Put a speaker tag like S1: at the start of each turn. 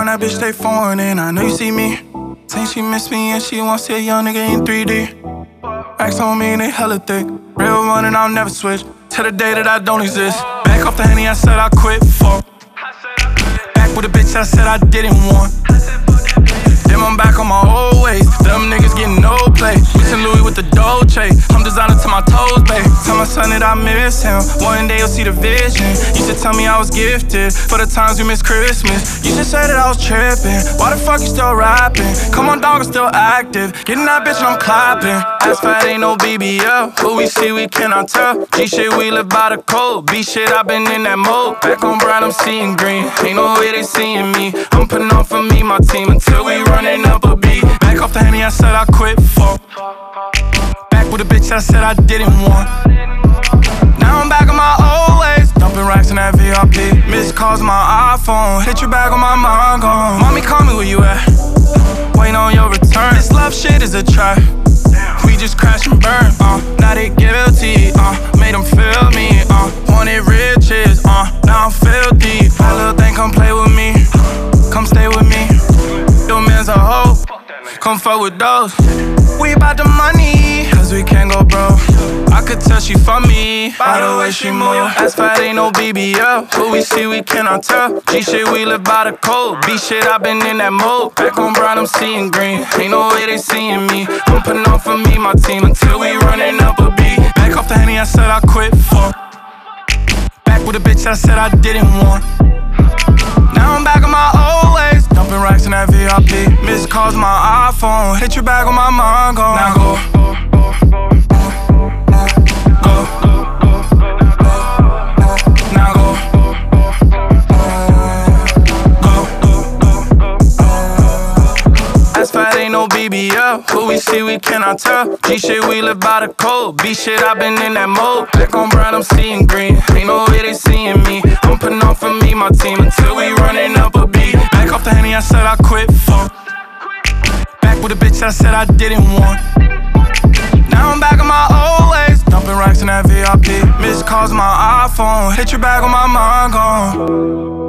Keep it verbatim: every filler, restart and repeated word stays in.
S1: that bitch stay foreign, and I know you see me. Think she miss me and she wants to see a young nigga in three D. Racks on me and they hella thick. Real one and I'll never switch till the day that I don't exist. Back off the Henny, I said I quit for. Back with a bitch I said I didn't want. Then I'm back on my old ways. Them niggas getting no play. Missing Louis with the Dolce. I'm designing to my toes, babe. Tell my son that I miss him. One day he'll see the vision. You should tell me I was gifted for the times we missed Christmas. You should say that I was tripping. Why the fuck you still rapping? Come on, dog, I'm still active. Getting that bitch and I'm clapping. Ass fat ain't no B B L. What we see, we cannot tell. G shit, we live by the code. B shit, I been in that mode. Back on brown, I'm seeing green. Ain't no way they seeing me. I'm putting on for me, my team, until we running up a beat. Back off the Henny, I said I quit for. Back with a bitch I said I didn't want. Now I'm back on my old ways. Dumping racks in that V I P. Missed calls on my iPhone. Hit your bag on my mind gone. Mommy, call me where you at. Waiting on your return. This love shit is a trap. We just crash and burn, uh now they guilty, uh made them feel me, uh wanted riches, uh now I'm filthy. That little thing, come play with me. Come stay with me. Your man's a hoe. Come fuck with those. We bout the money, cause we can't go broke. I could tell she for me, by the way she move. Ass fat ain't no B B L. What we see, we cannot tell. G shit, we live by the code. B shit, I been in that mode. Back on brown, I'm seeing green. Ain't no way they seeing me. I'm putting on for me, my team, until we running up a beat. Back off the Henny, I said I quit for. Back with a bitch I said I didn't want. Now I'm back on my old ways. Dumping racks in that V I P. Missed calls on my iPhone. Hit your bag on my mind gone. Now go. Go. Now go. Go. Ass fat ain't no B B L. What we see, we cannot tell. G shit, we live by the code. B shit, I been in that mode. Back on brown, I'm seeing green. Ain't no way they seeing me. I'm putting on for me, my team, until we running up a beat. Back off the Henny, I said I quit for. Back with a bitch I said I didn't want. Now I'm back on my old ways. Dumping racks in that V I P. Missed calls on my iPhone. Hit your bag on my mind gone.